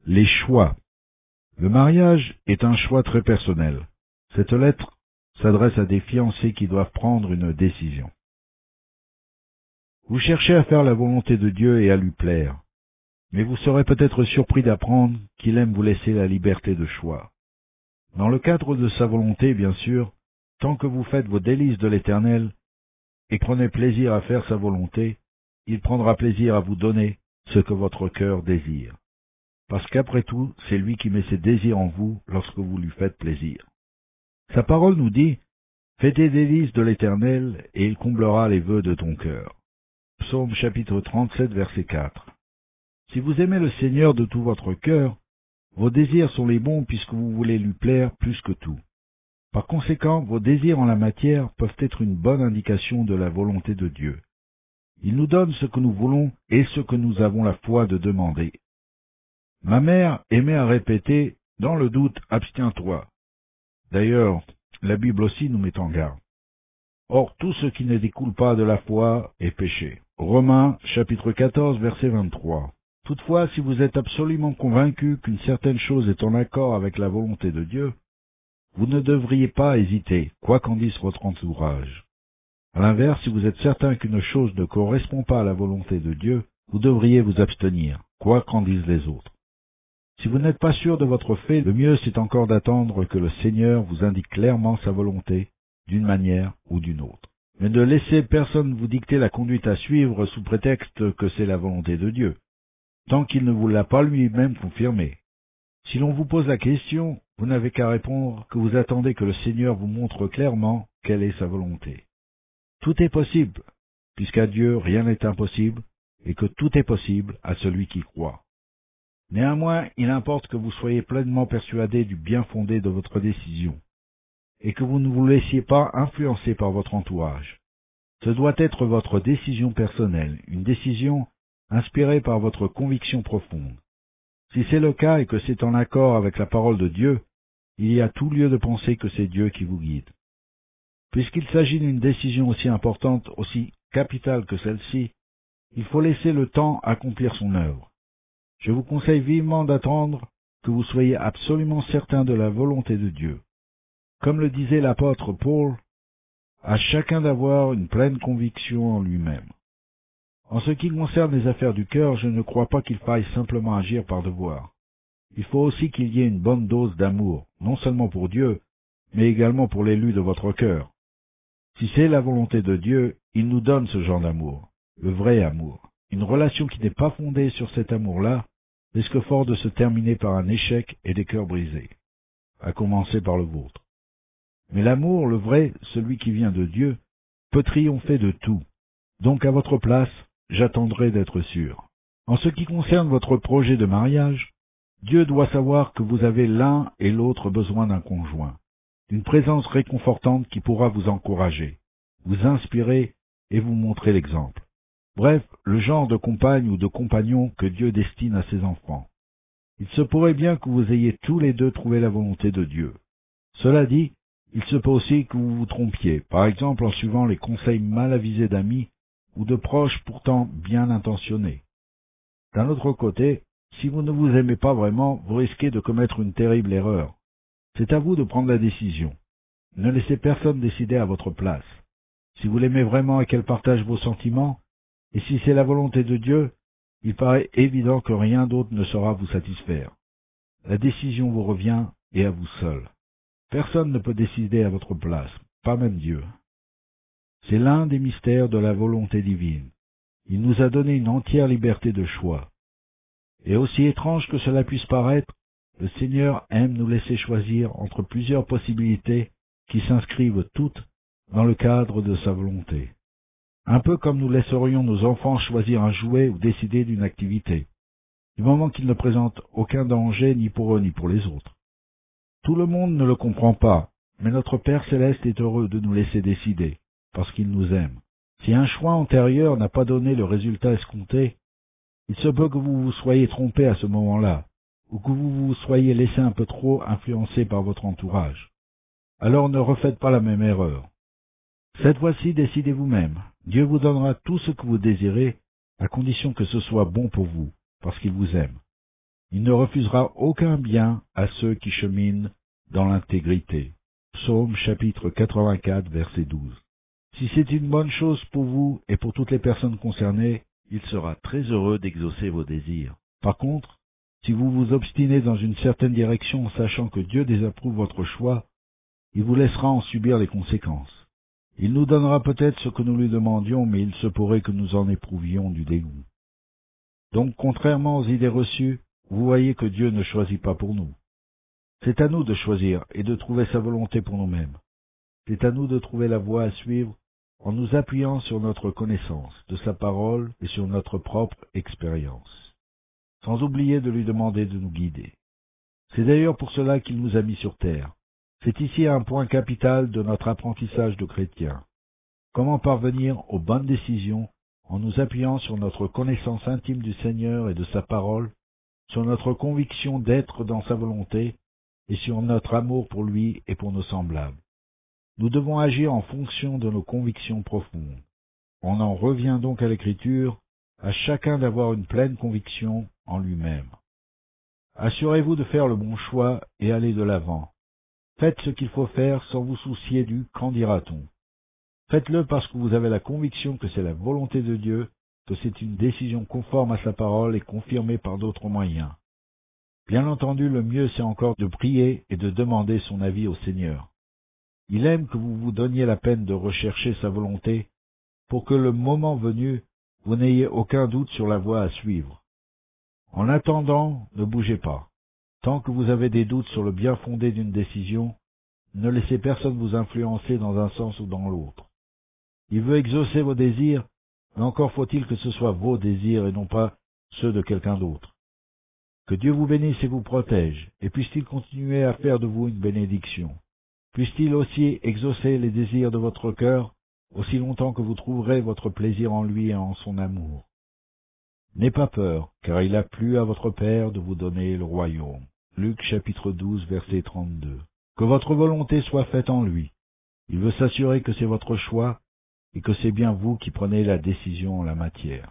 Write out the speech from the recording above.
Les choix. Le mariage est un choix très personnel. Cette lettre s'adresse à des fiancés qui doivent prendre une décision. Vous cherchez à faire la volonté de Dieu et à lui plaire, mais vous serez peut-être surpris d'apprendre qu'il aime vous laisser la liberté de choix. Dans le cadre de sa volonté, bien sûr, tant que vous faites vos délices de l'Éternel et prenez plaisir à faire sa volonté, il prendra plaisir à vous donner ce que votre cœur désire. Parce qu'après tout, c'est lui qui met ses désirs en vous lorsque vous lui faites plaisir. Sa parole nous dit « Fais tes délices de l'Éternel, et il comblera les vœux de ton cœur. » Psaume chapitre 37, verset 4. Si vous aimez le Seigneur de tout votre cœur, vos désirs sont les bons puisque vous voulez lui plaire plus que tout. Par conséquent, vos désirs en la matière peuvent être une bonne indication de la volonté de Dieu. Il nous donne ce que nous voulons et ce que nous avons la foi de demander. Ma mère aimait à répéter « Dans le doute, abstiens-toi ». D'ailleurs, la Bible aussi nous met en garde. Or, tout ce qui ne découle pas de la foi est péché. Romains, chapitre 14, verset 23. Toutefois, si vous êtes absolument convaincu qu'une certaine chose est en accord avec la volonté de Dieu, vous ne devriez pas hésiter, quoi qu'en dise votre entourage. À l'inverse, si vous êtes certain qu'une chose ne correspond pas à la volonté de Dieu, vous devriez vous abstenir, quoi qu'en disent les autres. Si vous n'êtes pas sûr de votre fait, le mieux c'est encore d'attendre que le Seigneur vous indique clairement sa volonté, d'une manière ou d'une autre. Mais ne laissez personne vous dicter la conduite à suivre sous prétexte que c'est la volonté de Dieu, tant qu'il ne vous l'a pas lui-même confirmé. Si l'on vous pose la question, vous n'avez qu'à répondre que vous attendez que le Seigneur vous montre clairement quelle est sa volonté. Tout est possible, puisqu'à Dieu rien n'est impossible, et que tout est possible à celui qui croit. Néanmoins, il importe que vous soyez pleinement persuadé du bien fondé de votre décision, et que vous ne vous laissiez pas influencer par votre entourage. Ce doit être votre décision personnelle, une décision inspirée par votre conviction profonde. Si c'est le cas et que c'est en accord avec la parole de Dieu, il y a tout lieu de penser que c'est Dieu qui vous guide. Puisqu'il s'agit d'une décision aussi importante, aussi capitale que celle-ci, il faut laisser le temps accomplir son œuvre. Je vous conseille vivement d'attendre que vous soyez absolument certain de la volonté de Dieu. Comme le disait l'apôtre Paul, à chacun d'avoir une pleine conviction en lui-même. En ce qui concerne les affaires du cœur, je ne crois pas qu'il faille simplement agir par devoir. Il faut aussi qu'il y ait une bonne dose d'amour, non seulement pour Dieu, mais également pour l'élu de votre cœur. Si c'est la volonté de Dieu, il nous donne ce genre d'amour, le vrai amour. Une relation qui n'est pas fondée sur cet amour-là risque fort de se terminer par un échec et des cœurs brisés, à commencer par le vôtre. Mais l'amour, le vrai, celui qui vient de Dieu, peut triompher de tout. Donc à votre place, j'attendrai d'être sûr. En ce qui concerne votre projet de mariage, Dieu doit savoir que vous avez l'un et l'autre besoin d'un conjoint, d'une présence réconfortante qui pourra vous encourager, vous inspirer et vous montrer l'exemple. Bref, le genre de compagne ou de compagnon que Dieu destine à ses enfants. Il se pourrait bien que vous ayez tous les deux trouvé la volonté de Dieu. Cela dit, il se peut aussi que vous vous trompiez, par exemple en suivant les conseils mal avisés d'amis ou de proches pourtant bien intentionnés. D'un autre côté, si vous ne vous aimez pas vraiment, vous risquez de commettre une terrible erreur. C'est à vous de prendre la décision. Ne laissez personne décider à votre place. Si vous l'aimez vraiment et qu'elle partage vos sentiments, et si c'est la volonté de Dieu, il paraît évident que rien d'autre ne saura vous satisfaire. La décision vous revient et à vous seul. Personne ne peut décider à votre place, pas même Dieu. C'est l'un des mystères de la volonté divine. Il nous a donné une entière liberté de choix. Et aussi étrange que cela puisse paraître, le Seigneur aime nous laisser choisir entre plusieurs possibilités qui s'inscrivent toutes dans le cadre de sa volonté. Un peu comme nous laisserions nos enfants choisir un jouet ou décider d'une activité, du moment qu'ils ne présentent aucun danger ni pour eux ni pour les autres. Tout le monde ne le comprend pas, mais notre Père Céleste est heureux de nous laisser décider, parce qu'il nous aime. Si un choix antérieur n'a pas donné le résultat escompté, il se peut que vous vous soyez trompé à ce moment-là, ou que vous vous soyez laissé un peu trop influencer par votre entourage. Alors ne refaites pas la même erreur. Cette fois-ci, décidez vous-même. Dieu vous donnera tout ce que vous désirez, à condition que ce soit bon pour vous, parce qu'il vous aime. Il ne refusera aucun bien à ceux qui cheminent dans l'intégrité. Psaume chapitre 84, verset 12. Si c'est une bonne chose pour vous et pour toutes les personnes concernées, il sera très heureux d'exaucer vos désirs. Par contre, si vous vous obstinez dans une certaine direction en sachant que Dieu désapprouve votre choix, il vous laissera en subir les conséquences. Il nous donnera peut-être ce que nous lui demandions, mais il se pourrait que nous en éprouvions du dégoût. Donc, contrairement aux idées reçues, vous voyez que Dieu ne choisit pas pour nous. C'est à nous de choisir et de trouver sa volonté pour nous-mêmes. C'est à nous de trouver la voie à suivre en nous appuyant sur notre connaissance de sa parole et sur notre propre expérience, sans oublier de lui demander de nous guider. C'est d'ailleurs pour cela qu'il nous a mis sur terre. C'est ici un point capital de notre apprentissage de chrétien. Comment parvenir aux bonnes décisions en nous appuyant sur notre connaissance intime du Seigneur et de sa parole, sur notre conviction d'être dans sa volonté et sur notre amour pour lui et pour nos semblables. Nous devons agir en fonction de nos convictions profondes. On en revient donc à l'Écriture, à chacun d'avoir une pleine conviction en lui-même. Assurez-vous de faire le bon choix et allez de l'avant. Faites ce qu'il faut faire sans vous soucier du « qu'en dira-t-on ». Faites-le parce que vous avez la conviction que c'est la volonté de Dieu, que c'est une décision conforme à sa parole et confirmée par d'autres moyens. Bien entendu, le mieux c'est encore de prier et de demander son avis au Seigneur. Il aime que vous vous donniez la peine de rechercher sa volonté pour que le moment venu, vous n'ayez aucun doute sur la voie à suivre. En attendant, ne bougez pas. Tant que vous avez des doutes sur le bien fondé d'une décision, ne laissez personne vous influencer dans un sens ou dans l'autre. Il veut exaucer vos désirs, mais encore faut-il que ce soit vos désirs et non pas ceux de quelqu'un d'autre. Que Dieu vous bénisse et vous protège, et puisse-t-il continuer à faire de vous une bénédiction. Puisse-t-il aussi exaucer les désirs de votre cœur, aussi longtemps que vous trouverez votre plaisir en lui et en son amour. N'ayez pas peur, car il a plu à votre Père de vous donner le royaume. Luc chapitre 12, verset 32. Que votre volonté soit faite en lui. Il veut s'assurer que c'est votre choix et que c'est bien vous qui prenez la décision en la matière.